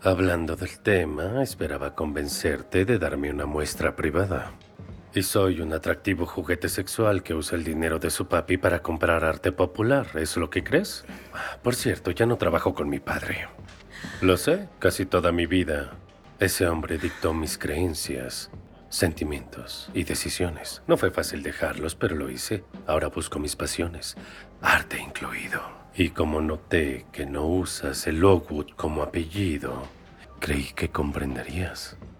Hablando del tema, esperaba convencerte de darme una muestra privada. Y soy un atractivo juguete sexual que usa el dinero de su papi para comprar arte popular. ¿Es lo que crees? Por cierto, ya no trabajo con mi padre. Lo sé, casi toda mi vida. Ese hombre dictó mis creencias, sentimientos y decisiones. No fue fácil dejarlos, pero lo hice. Ahora busco mis pasiones, arte incluido. Y como noté que no usas el Lockwood como apellido, creí que comprenderías.